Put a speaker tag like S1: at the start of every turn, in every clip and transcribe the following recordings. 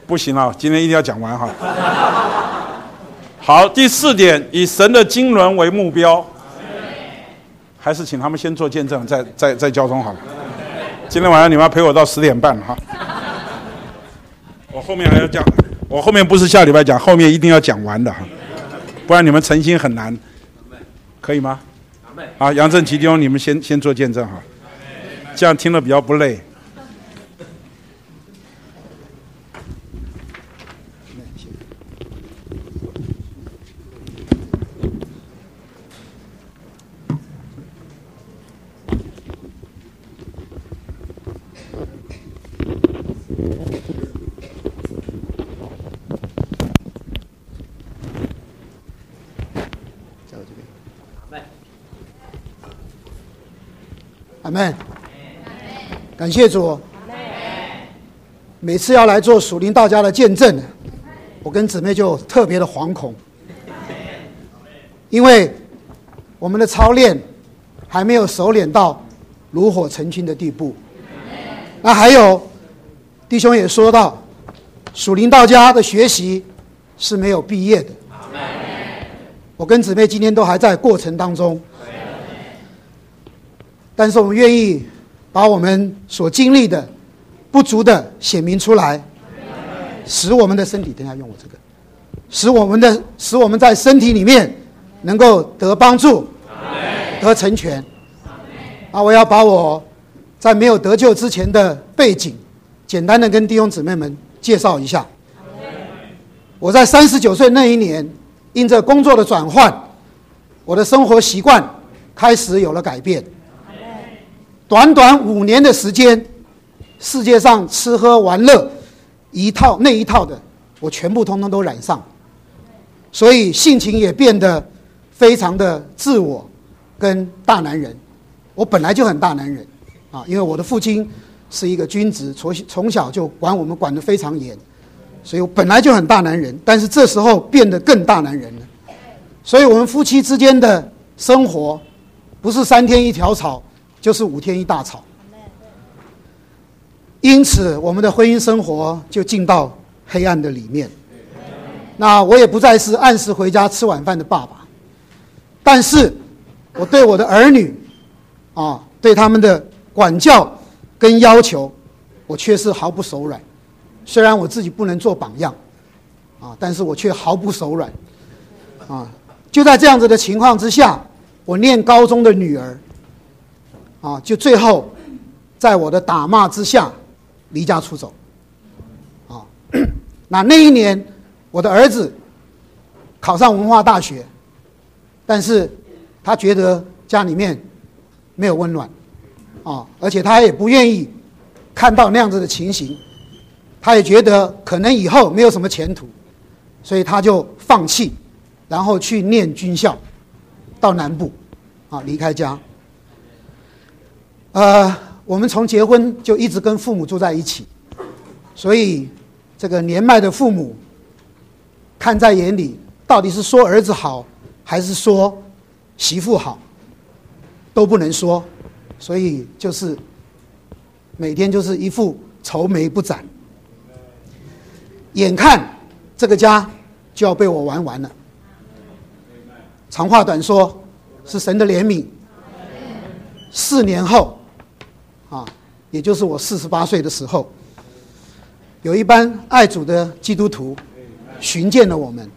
S1: 不行啊，今天一定要讲完哈。好，第4点，以神的经纶为目标。还是请他们先做见证，再交通好了。今天晚上你们要陪我到10点半哈。我后面还要讲，我后面不是下礼拜讲，后面一定要讲完的哈，不然你们诚心很难，可以吗？好，杨正奇弟兄，你们先做见证哈，这样听了比较不累。
S2: 阿们，感谢主。每次要来做属灵道家的见证，我跟姊妹就特别的惶恐，因为我们的操练还没有熟练到炉火纯青的地步。那还有弟兄也说到，属灵道家的学习是没有毕业的。我跟姊妹今天都还在过程当中。但是我们愿意把我们所经历的不足的显明出来，使我们的身体，等一下用我这个，使我们在身体里面能够得帮助，得成全。我要把我在没有得救之前的背景简单的跟弟兄姊妹们介绍一下。我在39岁那一年，因着工作的转换，我的生活习惯开始有了改变。短短5年的时间，世界上吃喝玩乐那一套的，我全部通通都染上，所以性情也变得非常的自我跟大男人。我本来就很大男人因为我的父亲是一个军职，从小就管我们管得非常严，所以我本来就很大男人，但是这时候变得更大男人了。所以我们夫妻之间的生活不是3天一条吵，就是5天一大吵。因此我们的婚姻生活就进到黑暗的里面。那我也不再是按时回家吃晚饭的爸爸，但是我对我的儿女对他们的管教跟要求，我却是毫不手软。虽然我自己不能做榜样但是我却毫不手软就在这样子的情况之下，我念高中的女儿就最后在我的打骂之下离家出走那一年我的儿子考上文化大学，但是他觉得家里面没有温暖而且他也不愿意看到那样子的情形，他也觉得可能以后没有什么前途，所以他就放弃，然后去念军校，到南部离开家。我们从结婚就一直跟父母住在一起，所以这个年迈的父母看在眼里，到底是说儿子好还是说媳妇好都不能说，所以就是每天就是一副愁眉不展。眼看这个家就要被我玩完了，长话短说，是神的怜悯。4年后也就是我48岁的时候，有一班爱主的基督徒寻见了我们。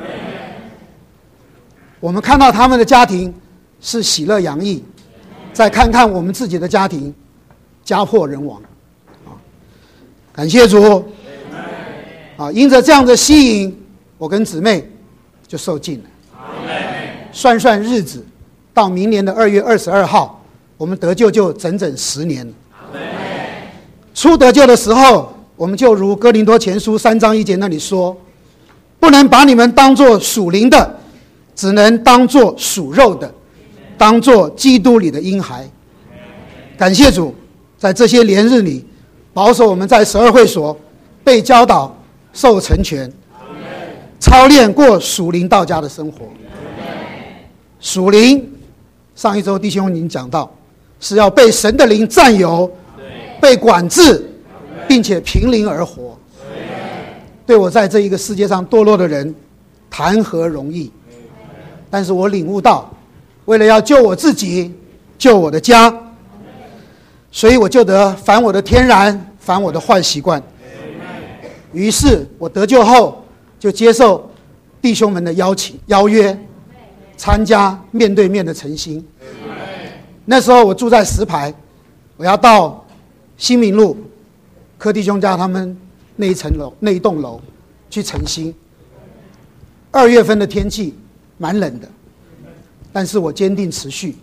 S2: 我们看到他们的家庭是喜乐洋溢，再看看我们自己的家庭，家破人亡感谢主因着这样的吸引，我跟姊妹就受尽了。算算日子，到明年的2月22号，我们得救就整整10年了。初得救的时候，我们就如哥林多前书3章1节那里说，不能把你们当作属灵的，只能当作属肉的，当作基督里的婴孩。感谢主，在这些连日里，保守我们在12会所被教导、受成全，操练过属灵道家的生活。属灵，上一周弟兄已经讲到，是要被神的灵占有，被管制，并且凭灵而活。 对我在这一个世界上堕落的人谈何容易？但是我领悟到，为了要救我自己，救我的家，所以我就得反我的天然，反我的坏习惯。于是我得救后，就接受弟兄们的邀约，参加面对面的晨星。那时候我住在石牌，我要到新民路柯弟兄家他们那一栋楼去晨星。2月份的天气蛮冷的，但是我坚定持续。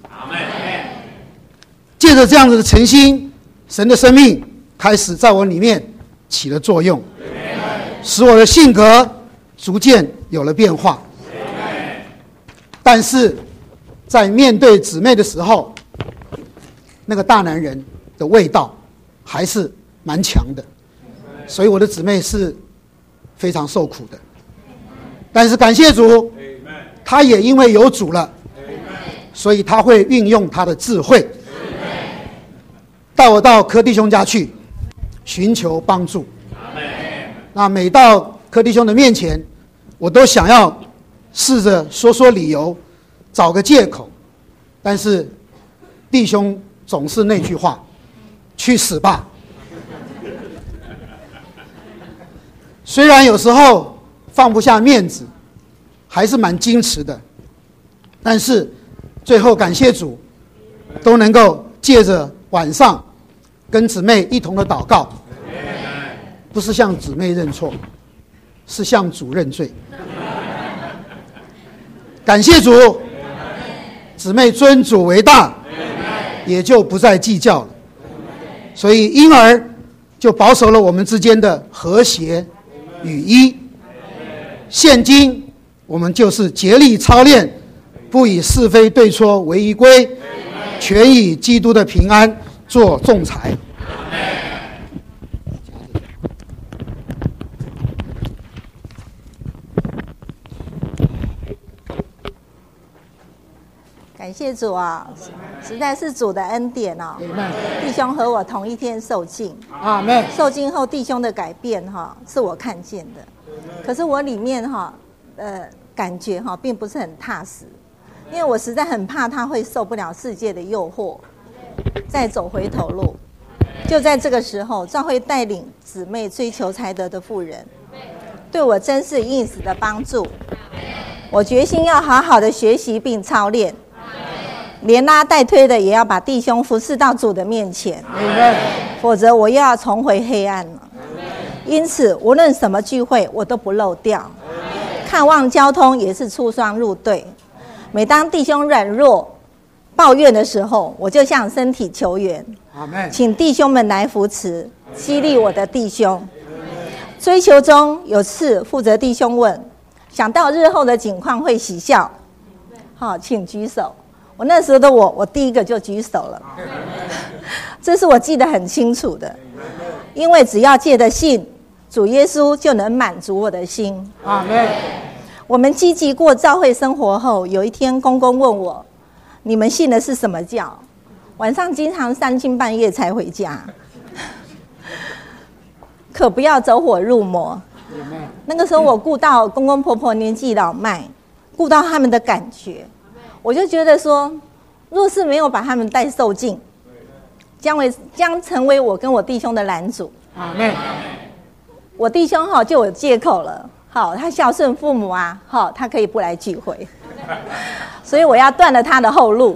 S2: 借着这样子的晨星，神的生命开始在我里面起了作用，使我的性格逐渐有了变化。但是在面对姊妹的时候，那个大男人的味道还是蛮强的，所以我的姊妹是非常受苦的。但是感谢主，她也因为有主了，所以她会运用她的智慧，带我到柯弟兄家去寻求帮助。那每到柯弟兄的面前，我都想要试着说理由，找个借口，但是弟兄总是那句话：去死吧。虽然有时候放不下面子，还是蛮矜持的，但是最后感谢主，都能够借着晚上跟姊妹一同的祷告，不是向姊妹认错，是向主认罪。感谢主，姊妹尊主为大，也就不再计较了，所以因而就保守了我们之间的和谐与一。现今我们就是竭力操练，不以是非对错为依归，全以基督的平安做仲裁。
S3: 感谢主啊，实在是主的恩典哦。弟兄和我同一天受浸，
S2: 阿们。
S3: 受浸后弟兄的改变是我看见的，可是我里面感觉并不是很踏实，因为我实在很怕他会受不了世界的诱惑，再走回头路。就在这个时候，教会带领姊妹追求才德的妇人，对我真是应时的帮助。我决心要好好的学习并操练，连拉带推的也要把弟兄服侍到主的面前，否则我又要重回黑暗了。因此无论什么聚会我都不漏掉，看望交通也是出双入对。每当弟兄软弱抱怨的时候，我就向身体求援，请弟兄们来扶持激励我的弟兄。追求中有次负责弟兄问，想到日后的景况会喜笑，请举手。我那时候的我第一个就举手了，这是我记得很清楚的，因为只要借着信，主耶稣就能满足我的心。阿们。我们积极过教会生活后，有一天公公问我，你们信的是什么教？晚上经常3更半夜才回家，可不要走火入魔。那个时候我顾到公公婆婆年纪老迈，顾到他们的感觉，我就觉得说，若是没有把他们带受尽，将成为我跟我弟兄的拦阻。阿们。我弟兄就有借口了，他孝顺父母啊，他可以不来聚会，所以我要断了他的后路。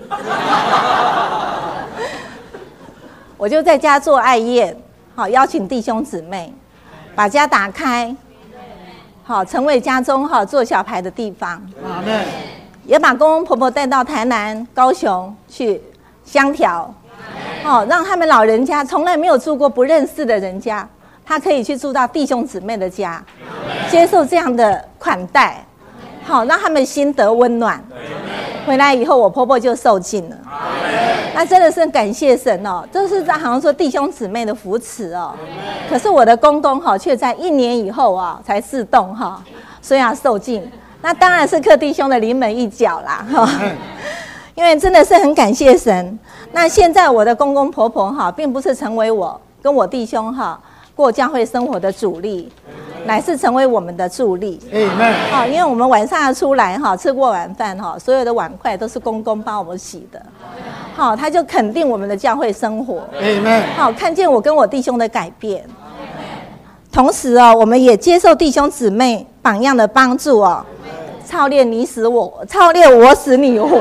S3: 我就在家做爱宴，邀请弟兄姊妹，把家打开，成为家中做小牌的地方。阿们。也把公公婆婆带到台南、高雄去相调，让他们老人家从来没有住过不认识的人家，他可以去住到弟兄姊妹的家，接受这样的款待，让他们心得温暖。回来以后，我婆婆就受尽了。那真的是感谢神哦，这是好像说弟兄姊妹的扶持哦。可是我的公公却在1年以后才自动所以要受尽。那当然是柯弟兄的临门一脚啦，因为真的是很感谢神。那现在我的公公婆婆并不是成为我跟我弟兄过教会生活的主力， 乃是成为我们的助力。
S2: Amen。
S3: 因为我们晚上要出来吃过晚饭所有的碗筷都是公公帮我们洗的。他就肯定我们的教会生活。
S2: Amen。
S3: 看见我跟我弟兄的改变。同时我们也接受弟兄姊妹榜样的帮助操练你使我，操练我使你活。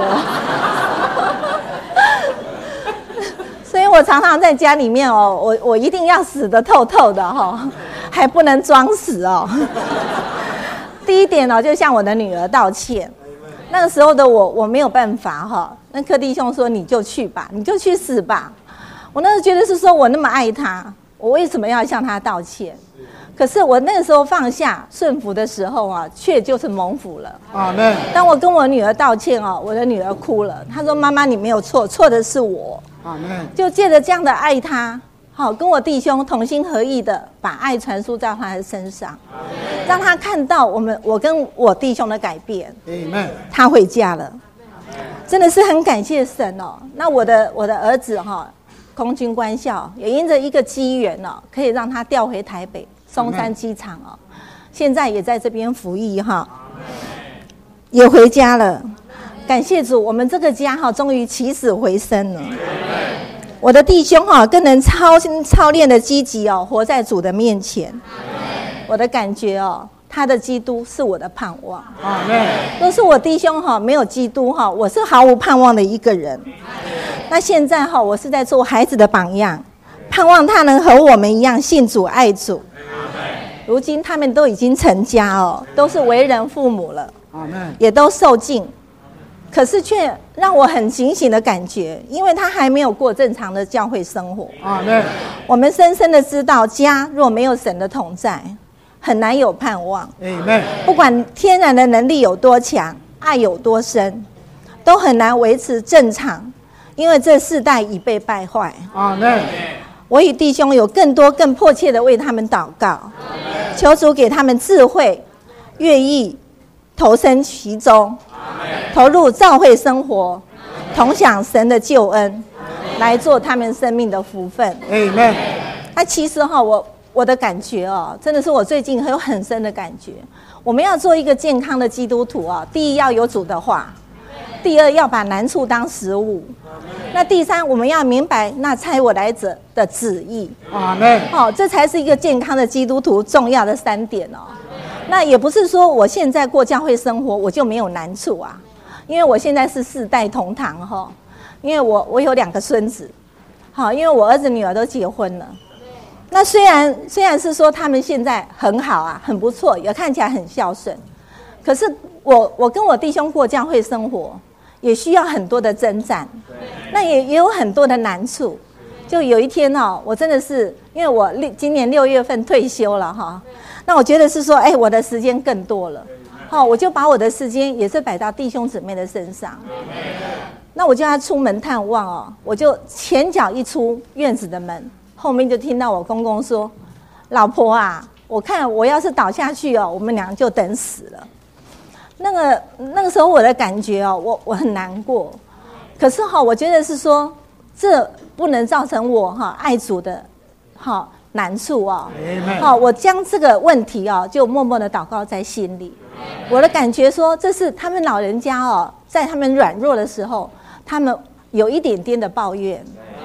S3: 所以我常常在家里面我一定要死得透透的还不能装死第一点就向我的女儿道歉。那个时候的我没有办法那柯弟兄说你就去吧，你就去死吧。我那时候觉得是说我那么爱他，我为什么要向他道歉？可是我那个时候放下顺服的时候却就是蒙福了。
S2: Amen。
S3: 当我跟我女儿道歉我的女儿哭了，她说妈妈你没有错，错的是我。
S2: Amen。
S3: 就借着这样的爱她跟我弟兄同心合意的把爱传输在他的身上，让他看到我跟我弟兄的改变。
S2: Amen。
S3: 他回家了，真的是很感谢神那我的儿子空军官校也因着一个机缘可以让他调回台北松山机场现在也在这边服役也回家了。感谢主，我们这个家终于起死回生了。我的弟兄更能操练的积极活在主的面前。我的感觉他的基督是我的盼望。都是我弟兄没有基督我是毫无盼望的一个人。那现在我是在做孩子的榜样，盼望他能和我们一样信主爱主。如今他们都已经成家都是为人父母了，也都受尽。可是却让我很警醒的感觉，因为他还没有过正常的教会生活。我们深深的知道，家若没有神的同在，很难有盼望。不管天然的能力有多强，爱有多深，都很难维持正常，因为这世代已被败坏。我与弟兄有更多更迫切的为他们祷告，求主给他们智慧，愿意投身其中，投入教会生活，同享神的救恩，来做他们生命的福分。其实我的感觉真的是我最近有很深的感觉。我们要做一个健康的基督徒第一要有主的话，第二要把难处当食物，那第三我们要明白那差我来者的旨意。这才是一个健康的基督徒重要的3点那也不是说我现在过教会生活我就没有难处因为我现在是4代同堂因为我有2个孙子因为我儿子女儿都结婚了。那虽然是说他们现在很好很不错，也看起来很孝顺，可是我跟我弟兄过教会生活也需要很多的征战，那也有很多的难处。就有一天我真的是因为我今年6月份退休了那我觉得是说我的时间更多了我就把我的时间也是摆到弟兄姊妹的身上。那我就要出门探望我就前脚一出院子的门，后面就听到我公公说：“老婆我看我要是倒下去我们俩就等死了。”那个时候我的感觉我很难过。可是我觉得是说这不能造成我爱主的难处我将这个问题就默默的祷告在心里。我的感觉说这是他们老人家在他们软弱的时候，他们有一点点的抱怨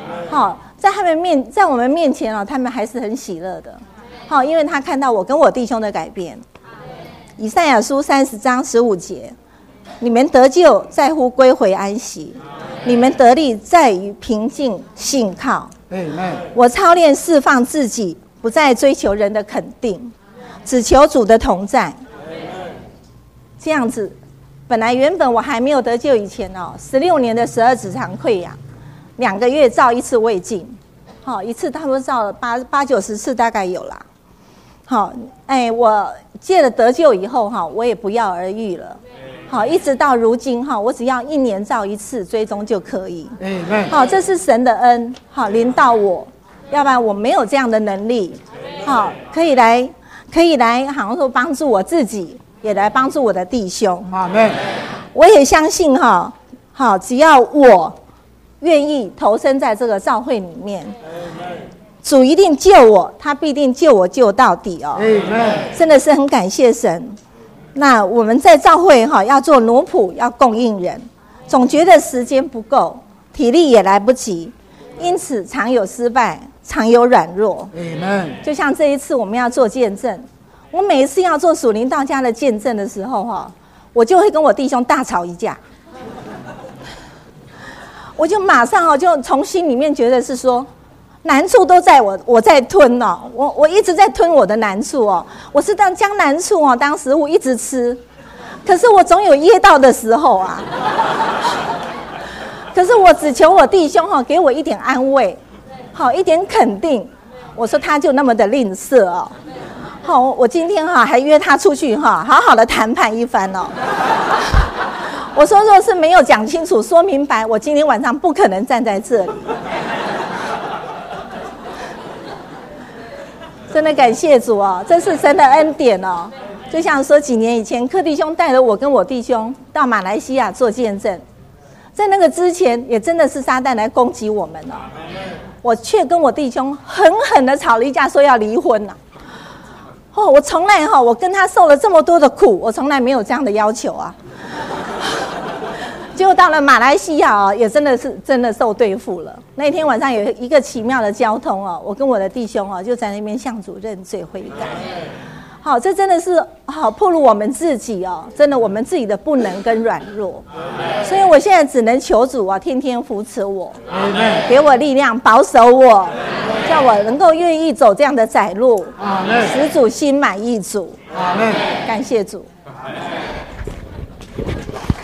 S3: 在我们面前他们还是很喜乐的因为他看到我跟我弟兄的改变。以赛亚书30章15节，你们得救在乎归回安息，你们得力在于平静信靠。我操练释放自己，不再追求人的肯定，只求主的同在。这样子，原本我还没有得救以前16年的12指肠溃疡，2个月照1次胃镜，一次他们照了80-90次大概有啦。我借了得救以后我也不药而愈了。一直到如今我只要1年照1次追踪就可以。这是神的恩临到我，要不然我没有这样的能力可以来好像说帮助我自己，也来帮助我的弟兄。我也相信只要我愿意投身在这个教会里面， 主一定救我，他必定救我救到底哦。真的是很感谢神。那我们在教会要做奴仆，要供应人，总觉得时间不够，体力也来不及，因此常有失败，常有软弱。就像这一次我们要做见证，我每一次要做属灵道家的见证的时候我就会跟我弟兄大吵一架，我就马上就从心里面觉得是说，难处都在我在吞我一直在吞我的难处我是将难处当食物一直吃，可是我总有噎到的时候啊。可是我只求我弟兄给我一点安慰，一点肯定。我说他就那么的吝啬我今天还约他出去好好的谈判一番我说若是没有讲清楚说明白，我今天晚上不可能站在这里。真的感谢主这是神的恩典就像说几年以前柯弟兄带了我跟我弟兄到马来西亚做见证，在那个之前也真的是撒旦来攻击我们我却跟我弟兄狠狠的吵了一架，说要离婚我从来我跟他受了这么多的苦，我从来没有这样的要求结果到了马来西亚也真的受对付了。那天晚上有一个奇妙的交通我跟我的弟兄就在那边向主认罪悔改。这真的是暴露我们自己真的我们自己的不能跟软弱。所以我现在只能求主天天扶持我，给我力量，保守我，叫我能够愿意走这样的窄路，使主心满意足。感谢主。